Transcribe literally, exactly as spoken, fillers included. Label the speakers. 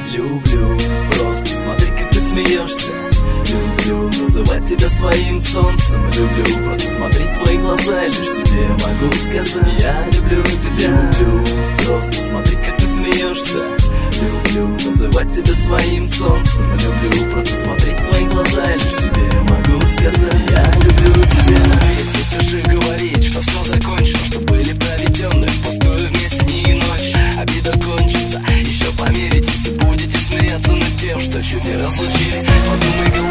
Speaker 1: Люблю просто смотреть, как ты смеешься. Люблю называть тебя своим солнцем. Люблю просто смотреть в твои глаза, лишь тебе могу сказать: я люблю тебя. Люблю просто смотреть, как ты смеешься. Люблю называть тебя своим солнцем. Люблю просто смотреть в твои глаза, лишь тебе могу сказать: я люблю тебя.
Speaker 2: Если все же говорить, что все закончено, что были проведенные впустую вместе дни и ночи, обида кончится, еще помиритесь и будете смеяться над тем, что чуть не разлучились. Подумай,